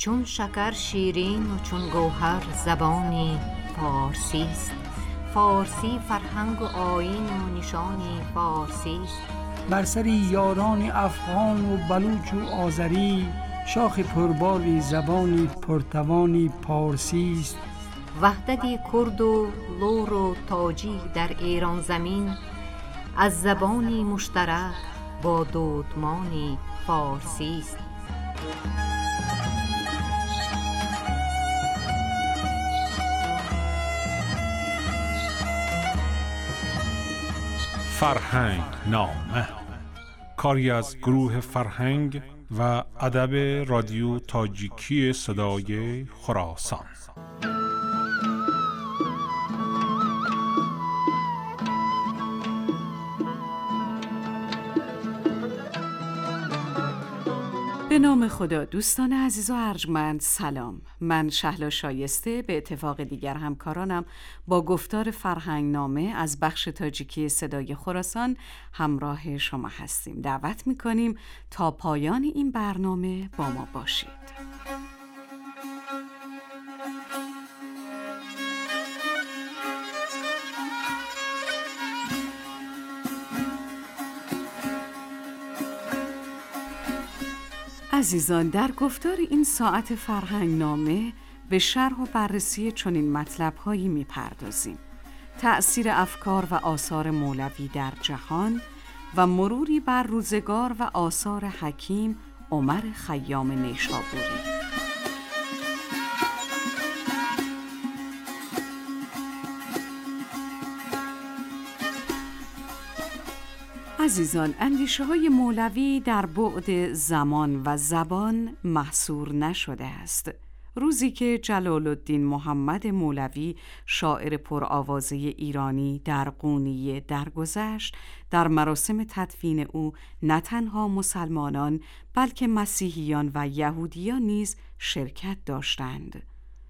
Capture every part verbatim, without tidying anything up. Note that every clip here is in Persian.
چون شکر شیرین و چون گوهر زبانی فارسی است. فارسی فرهنگ و آیین و نشانی فارسی است. بر سر یاران افغان و بلوچ و آذری، شاخ پرباری زبانی پرتوانی پارسی است. وحدت کرد و لور و تاجی در ایران زمین، از زبانی مشترک با دودمانی فارسی است. فرهنگ نامه، کاری از گروه فرهنگ و ادب رادیو تاجیکی صدای خراسان. به نام خدا. دوستان عزیز و ارجمند سلام. من شهلا شایسته به اتفاق دیگر همکارانم با گفتار فرهنگ نامه از بخش تاجیکی صدای خراسان همراه شما هستیم. دعوت میکنیم تا پایان این برنامه با ما باشید. عزیزان، در گفتار این ساعت فرهنگ نامه به شرح و بررسی چنین مطلب هایی می پردازیم: تأثیر افکار و آثار مولوی در جهان و مروری بر روزگار و آثار حکیم عمر خیام نیشابوری. عزیزان، اندیشه های مولوی در بعد زمان و زبان محصور نشده است. روزی که جلال الدین محمد مولوی، شاعر پرآوازه ایرانی، در قونیه درگذشت، در مراسم تدفین او نه تنها مسلمانان بلکه مسیحیان و یهودیان نیز شرکت داشتند.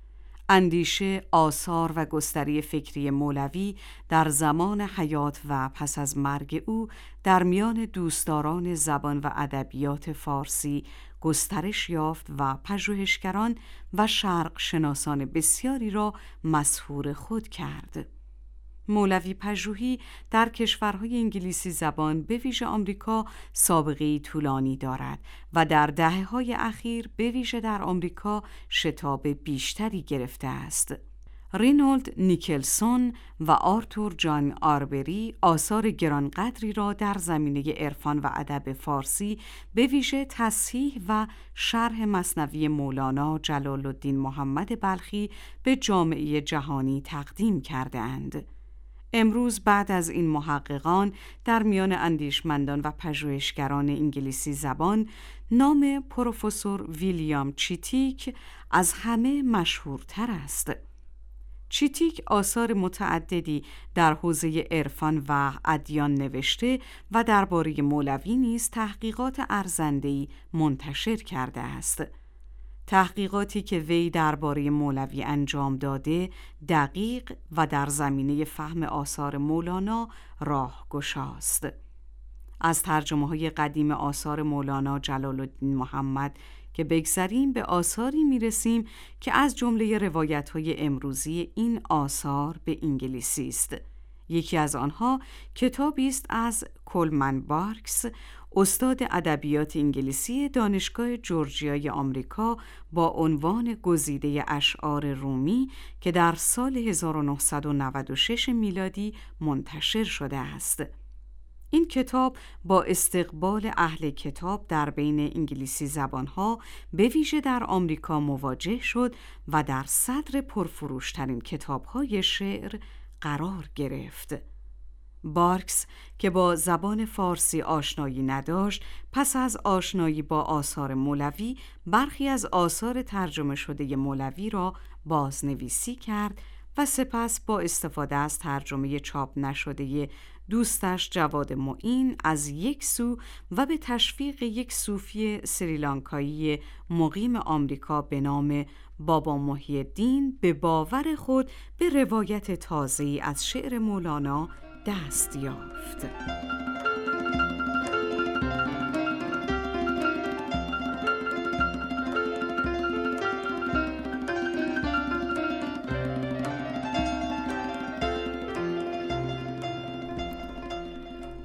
اندیشه، آثار و گستری فکری مولوی در زمان حیات و پس از مرگ او در میان دوستداران زبان و ادبیات فارسی گسترش یافت و پژوهشگران و شرق شناسان بسیاری را مسحور خود کرد. مولوی پژوهی در کشورهای انگلیسی زبان به ویژه آمریکا سابقه‌ای طولانی دارد و در دهه‌های اخیر به ویژه در آمریکا شتاب بیشتری گرفته است. رینولد نیکلسون و آرتور جان آربری آثار گرانقدری را در زمینه عرفان و ادب فارسی به ویژه تصحیح و شرح مثنوی مولانا جلال الدین محمد بلخی به جامعه جهانی تقدیم کرده‌اند. امروز بعد از این محققان در میان اندیشمندان و پژوهشگران انگلیسی زبان نام پروفسور ویلیام چیتیک از همه مشهورتر است. چیتیک آثار متعددی در حوزه عرفان و ادیان نوشته و درباره مولوی نیز تحقیقات ارزنده‌ای منتشر کرده است. تحقیقاتی که وی درباره مولوی انجام داده دقیق و در زمینه فهم آثار مولانا راهگشاست. از ترجمه‌های قدیم آثار مولانا جلال الدین محمد که بگذریم به آثاری میرسیم که از جمله روایت‌های امروزی این آثار به انگلیسی است. یکی از آنها کتابی است از کولمن بارکس، استاد ادبیات انگلیسی دانشگاه جورجیای آمریکا، با عنوان گزیده اشعار رومی که در سال هزار و نهصد و نود و شش میلادی منتشر شده است. این کتاب با استقبال اهل کتاب در بین انگلیسی زبانها به ویژه در آمریکا مواجه شد و در صدر پرفروشترین کتاب‌های شعر قرار گرفت. بارکس که با زبان فارسی آشنایی نداشت، پس از آشنایی با آثار مولوی برخی از آثار ترجمه شده مولوی را بازنویسی کرد و سپس با استفاده از ترجمه چاپ نشده دوستش جواد معین از یک سو و به تشویق یک صوفی سریلانکایی مقیم آمریکا به نام بابا محی الدین به باور خود به روایت تازه‌ای از شعر مولانا دست یافت.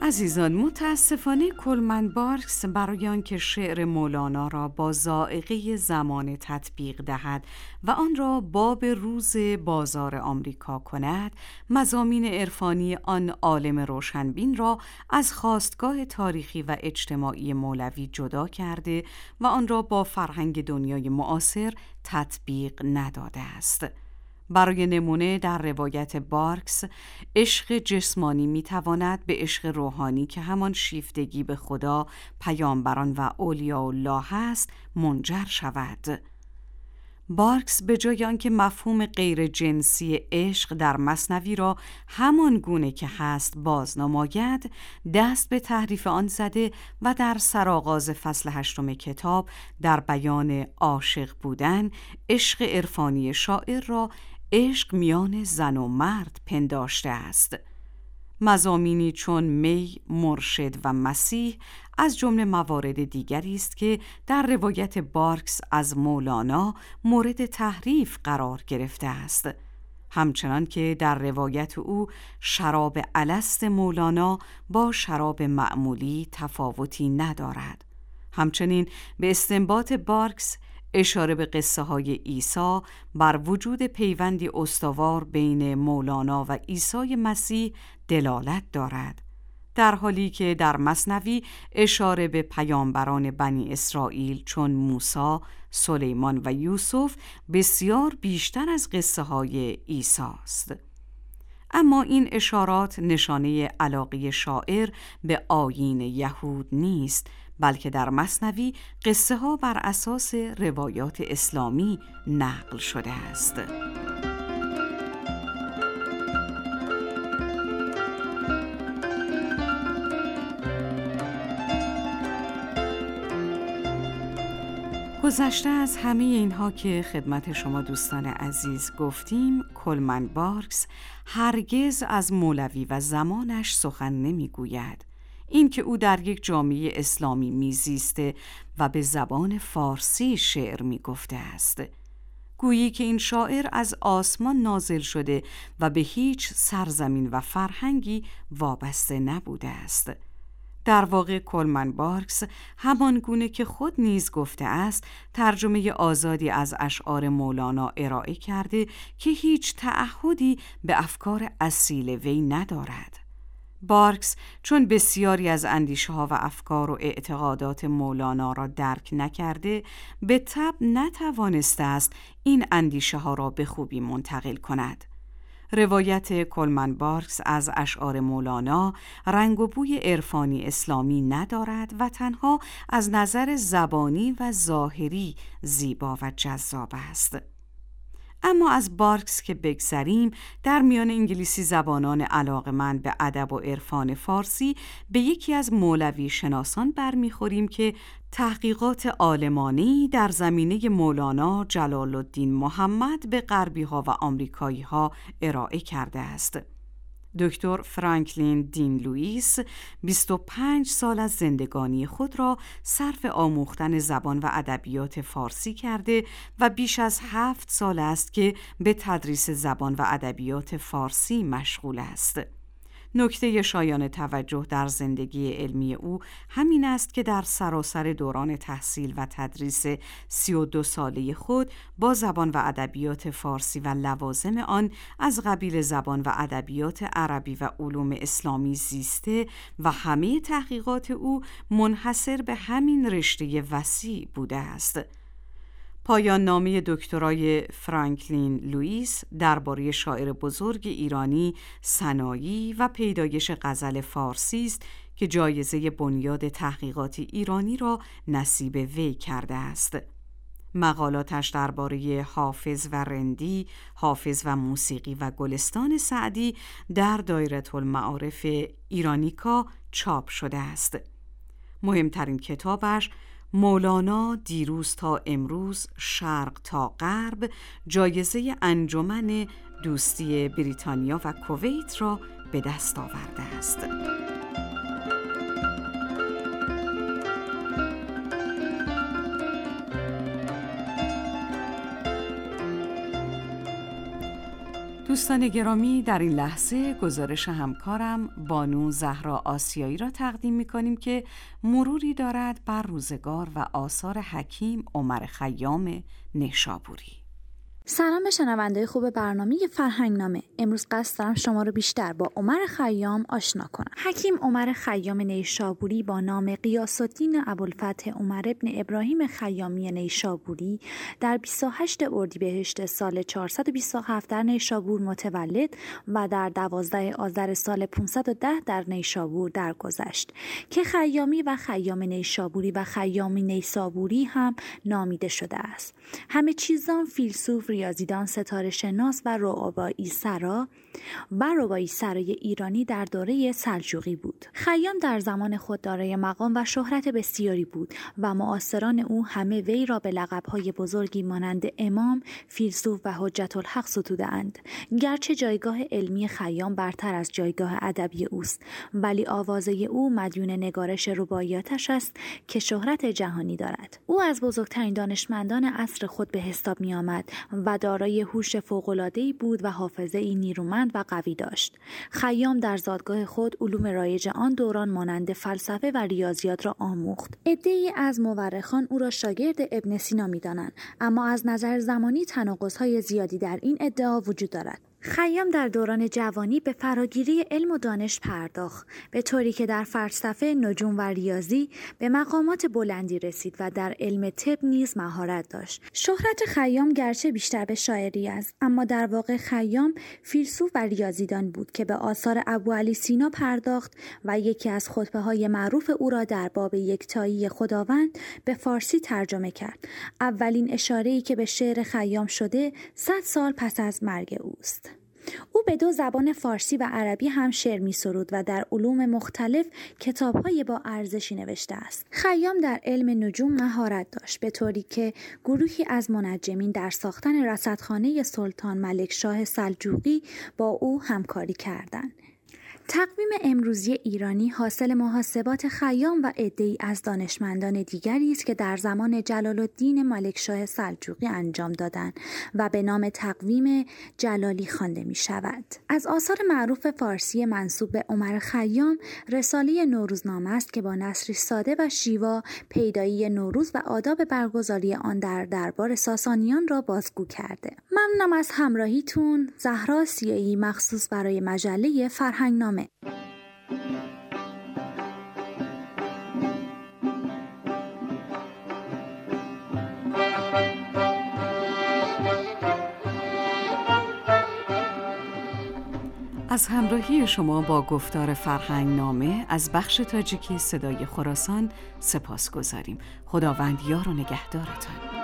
عزیزان، متاسفانه کولمن بارکس برای آنکه شعر مولانا را با ذائقه زمان تطبیق دهد و آن را باب روز بازار آمریکا کند، مضامین عرفانی آن عالم روشنبین را از خاستگاه تاریخی و اجتماعی مولوی جدا کرده و آن را با فرهنگ دنیای معاصر تطبیق نداده است. برای نمونه در روایت بارکس، عشق جسمانی میتواند به عشق روحانی که همان شیفتگی به خدا، پیامبران و اولیاء الله است منجر شود. بارکس به جای آنکه مفهوم غیر جنسی عشق در مثنوی را همان گونه که هست بازنماید، دست به تحریف آن زده و در سرآغاز فصل هشتم کتاب در بیان عاشق بودن، عشق عرفانی شاعر را عشق میان زن و مرد پنداشته است. مضامینی چون می، مرشد و مسیح از جمله موارد دیگری است که در روایت بارکس از مولانا مورد تحریف قرار گرفته است. همچنان که در روایت او شراب الست مولانا با شراب معمولی تفاوتی ندارد. همچنین به استنباط بارکس اشاره به قصه های عیسی بر وجود پیوندی استوار بین مولانا و عیسی مسیح دلالت دارد، در حالی که در مثنوی اشاره به پیامبران بنی اسرائیل چون موسی، سلیمان و یوسف بسیار بیشتر از قصه های عیسی است. اما این اشارات نشانه علاقه شاعر به آیین یهود نیست، بلکه در مثنوی قصه ها بر اساس روایات اسلامی نقل شده است. گذشته از همه اینها که خدمت شما دوستان عزیز گفتیم، کولمن بارکس هرگز از مولوی و زمانش سخن نمیگوید. این که او در یک جامعه اسلامی میزیسته و به زبان فارسی شعر میگفته است، گویی که این شاعر از آسمان نازل شده و به هیچ سرزمین و فرهنگی وابسته نبوده است. در واقع کولمن بارکس همان گونه که خود نیز گفته است، ترجمه آزادی از اشعار مولانا ارائه کرده که هیچ تعهدی به افکار اصیل وی ندارد. بارکس چون بسیاری از اندیشه ها و افکار و اعتقادات مولانا را درک نکرده، به طبع نتوانسته است این اندیشه ها را به خوبی منتقل کند. روایت کولمن بارکس از اشعار مولانا رنگ و بوی عرفانی اسلامی ندارد و تنها از نظر زبانی و ظاهری زیبا و جذاب است. اما از بارکس که بگذریم، در میان انگلیسی زبانان علاقمند به ادب و عرفان فارسی به یکی از مولوی شناسان برمیخوریم که تحقیقات عالمانه‌ای در زمینه مولانا جلال الدین محمد به غربی ها و آمریکایی ها ارائه کرده است. دکتر فرانکلین دین لوئیس بیست و پنج سال از زندگانی خود را صرف آموختن زبان و ادبیات فارسی کرده و بیش از هفت سال است که به تدریس زبان و ادبیات فارسی مشغول است. نکته شایان توجه در زندگی علمی او همین است که در سراسر دوران تحصیل و تدریس سی و دو ساله خود با زبان و ادبیات فارسی و لوازم آن از قبیل زبان و ادبیات عربی و علوم اسلامی زیسته و همه تحقیقات او منحصر به همین رشته وسیع بوده است. پایان نامه دکترای فرانکلین لوئیس درباره شاعر بزرگ ایرانی سنایی و پیدایش غزل فارسی است که جایزه بنیاد تحقیقات ایرانی را نصیب وی کرده است. مقالاتش درباره حافظ و رندی، حافظ و موسیقی و گلستان سعدی در دایره المعارف ایرانیکا چاپ شده است. مهمترین کتابش مولانا دیروز تا امروز، شرق تا غرب، جایزه انجمن دوستی بریتانیا و کویت را به دست آورده است. دوستان گرامی، در این لحظه گزارش همکارم بانو زهرا آسیایی را تقدیم می‌کنیم که مروری دارد بر روزگار و آثار حکیم عمر خیام نیشابوری. سلام به شنونده خوب برنامه فرهنگ نامه. امروز قصد دارم شما رو بیشتر با عمر خیام آشنا کنم. حکیم عمر خیام نیشابوری با نام غیاث الدین ابوالفتح عمر ابن ابراهیم خیامی نیشابوری در بیست و هشتم اردیبهشت سال چهارصد و بیست و هفت در نیشابور متولد و در دوازدهم آذر سال پانصد و ده در نیشابور درگذشت که خیامی و خیام نیشابوری و خیامی نیسابوری هم نامیده شده است. همه چیزان فیلسوف، ریاضیدان، ستاره شناس و رباعی سرا و رباعی سرای ایرانی در دوره سلجوقی بود. خیام در زمان خود دارای مقام و شهرت بسیاری بود و معاصران او همه وی را به لقب‌های بزرگی مانند امام، فیلسوف و حجت الحق ستوده‌اند. گرچه جایگاه علمی خیام برتر از جایگاه ادبی اوست، ولی آوازه او مدیون نگارش رباعیاتش است که شهرت جهانی دارد. او از بزرگترین دانشمندان عصر خود به حساب می آمد و دارای هوش فوق‌العاده‌ای بود و حافظه‌ای نیرومند و قوی داشت. خیام در زادگاه خود علوم رایج آن دوران مانند فلسفه و ریاضیات را آموخت. عده‌ای از مورخان او را شاگرد ابن سینا می‌دانند، اما از نظر زمانی تناقض‌های زیادی در این ادعا وجود دارد. خیام در دوران جوانی به فراگیری علم و دانش پرداخت، به طوری که در فلسفه، نجوم و ریاضی به مقامات بلندی رسید و در علم طب نیز مهارت داشت. شهرت خیام گرچه بیشتر به شاعری است، اما در واقع خیام فیلسوف و ریاضیدان بود که به آثار ابوعلی سینا پرداخت و یکی از خطبه‌های معروف او را در باب یکتایی خداوند به فارسی ترجمه کرد. اولین اشاره‌ای که به شعر خیام شده صد سال پس از مرگ اوست. او به دو زبان فارسی و عربی هم شعر می سرود و در علوم مختلف کتاب‌های با ارزشی نوشته است. خیام در علم نجوم مهارت داشت، به طوری که گروهی از منجمین در ساختن رصدخانه سلطان ملکشاه سلجوقی با او همکاری کردند. تقویم امروزی ایرانی حاصل محاسبات خیام و عده‌ای از دانشمندان دیگری است که در زمان جلال الدین ملکشاه سلجوقی انجام دادند و به نام تقویم جلالی خوانده می شود. از آثار معروف فارسی منسوب به عمر خیام رساله نوروزنامه است که با نثری ساده و شیوا پیدایی نوروز و آداب برگزاری آن در دربار ساسانیان را بازگو کرده. ممنونم از همراهیتون. زهرا آسیایی، مخصوص برای مجله فرهنگ نامه. از همراهی شما با گفتار فرهنگ نامه از بخش تاجیکی صدای خراسان سپاس گذاریم. خداوند یار و نگهدارتان.